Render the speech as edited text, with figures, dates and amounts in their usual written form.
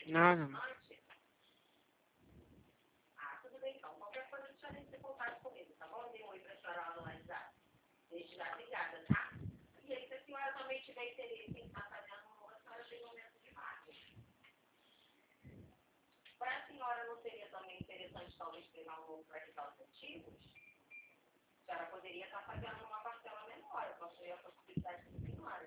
Nada. Ah, tudo bem então. Qualquer coisa deixa eu ter contato comigo, tá bom? Dê um oi pra senhora lá no WhatsApp. Desde já, obrigada, tá? E aí, se a senhora também tiver interesse em estar fazendo um, a senhora tem um momento de marketing. Para a senhora não seria também interessante talvez pegar um novo para quitar os antigos? A senhora poderia estar fazendo uma parcela menor, eu posso ver a possibilidade da senhora.